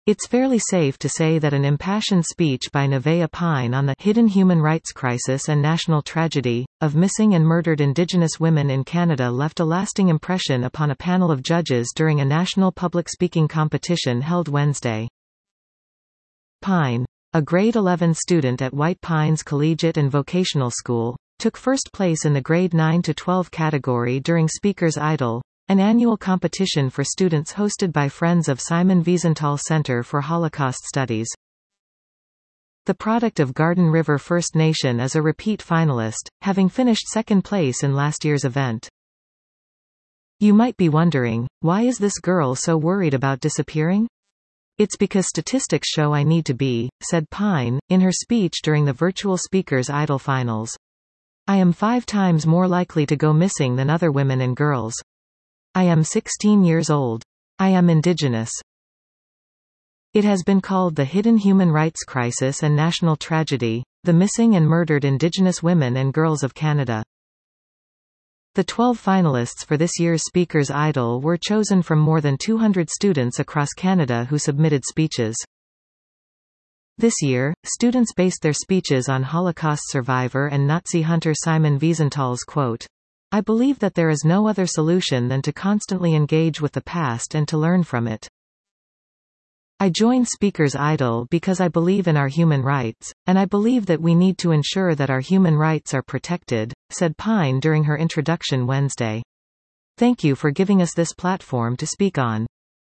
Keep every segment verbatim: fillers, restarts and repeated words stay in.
It's fairly safe to say that an impassioned speech by Nevaeh Pine on the hidden human rights crisis and national tragedy of missing and murdered Indigenous women in Canada left a lasting impression upon a panel of judges during a national public speaking competition held Wednesday. Pine, a grade eleven student at White Pines Collegiate and Vocational School, took first place in the grade nine to twelve category during Speaker's Idol, an annual competition for students hosted by Friends of Simon Wiesenthal Center for Holocaust Studies. The product of Garden River First Nation is a repeat finalist, having finished second place in last year's event. You might be wondering, why is this girl so worried about disappearing? It's because statistics show I need to be, said Pine, in her speech during the virtual Speaker's Idol finals. I am five times more likely to go missing than other women and girls. I am sixteen years old. I am Indigenous. It has been called the hidden human rights crisis and national tragedy, the missing and murdered Indigenous women and girls of Canada. The twelve finalists for this year's Speaker's Idol were chosen from more than two hundred students across Canada who submitted speeches. This year, students based their speeches on Holocaust survivor and Nazi hunter Simon Wiesenthal's quote, "I believe that there is no other solution than to constantly engage with the past and to learn from it. I joined Speaker's Idol because I believe in our human rights, and I believe that we need to ensure that our human rights are protected," said Pine during her introduction Wednesday. "Thank you for giving us this platform to speak on."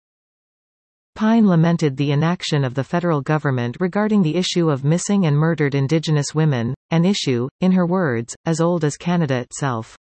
Pine lamented the inaction of the federal government regarding the issue of missing and murdered Indigenous women, an issue, in her words, as old as Canada itself.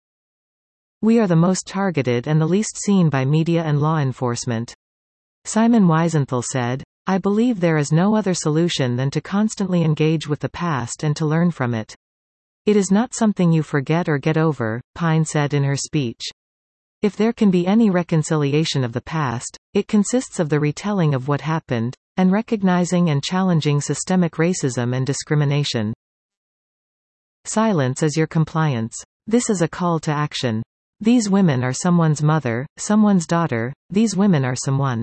"We are the most targeted and the least seen by media and law enforcement." Simon Wiesenthal said, "I believe there is no other solution than to constantly engage with the past and to learn from it. It is not something you forget or get over," Pine said in her speech. "If there can be any reconciliation of the past, it consists of the retelling of what happened, and recognizing and challenging systemic racism and discrimination. Silence is your compliance. This is a call to action. These women are someone's mother, someone's daughter, these women are someone."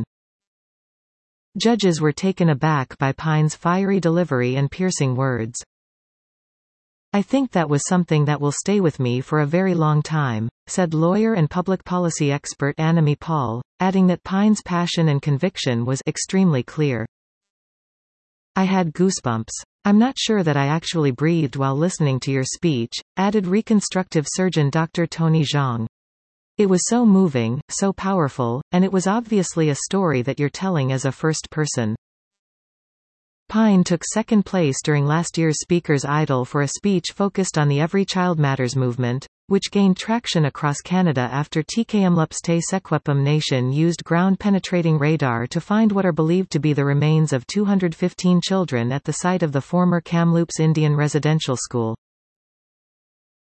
Judges were taken aback by Pine's fiery delivery and piercing words. "I think that was something that will stay with me for a very long time," said lawyer and public policy expert Annamie Paul, adding that Pine's passion and conviction was extremely clear. "I had goosebumps. I'm not sure that I actually breathed while listening to your speech," added reconstructive surgeon Doctor Tony Zhang. "It was so moving, so powerful, and it was obviously a story that you're telling as a first person." Pine took second place during last year's Speaker's Idol for a speech focused on the Every Child Matters movement, which gained traction across Canada after Tk'emlúps te Secwepemc Nation used ground-penetrating radar to find what are believed to be the remains of two hundred fifteen children at the site of the former Kamloops Indian Residential School.